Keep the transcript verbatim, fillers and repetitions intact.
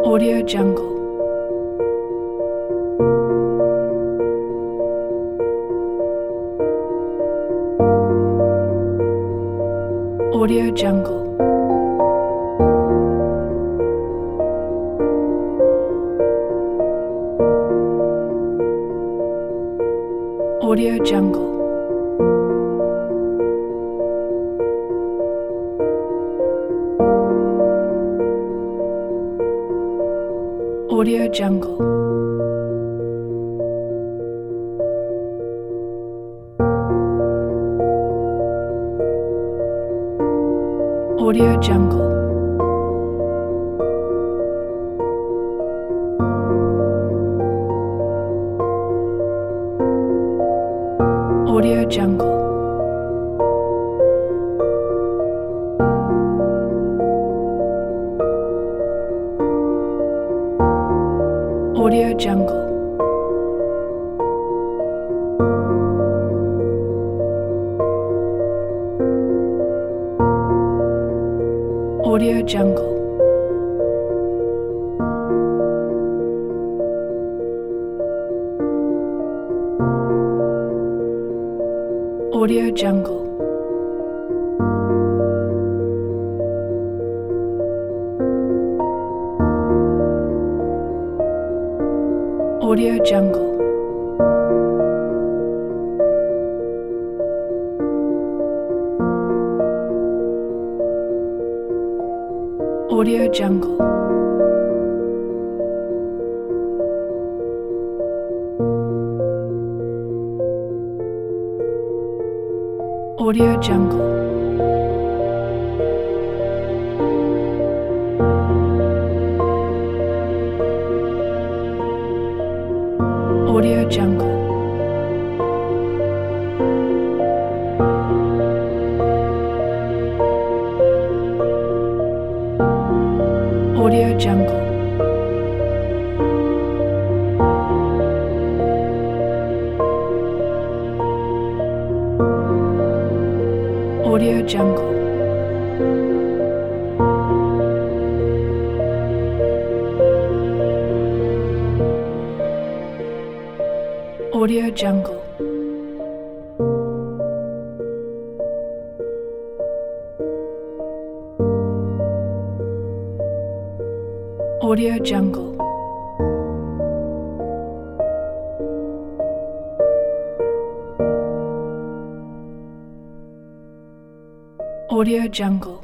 Audio Jungle. Audio Jungle. Audio Jungle. Audio Jungle. Audio Jungle. Audio Jungle. Audio Jungle. Audio Jungle. Audio Jungle. Audio Jungle. Audio Jungle. Audio Jungle. Audio Jungle. Audio Jungle. Audio Jungle. Audio Jungle. Audio Jungle. Audio Jungle.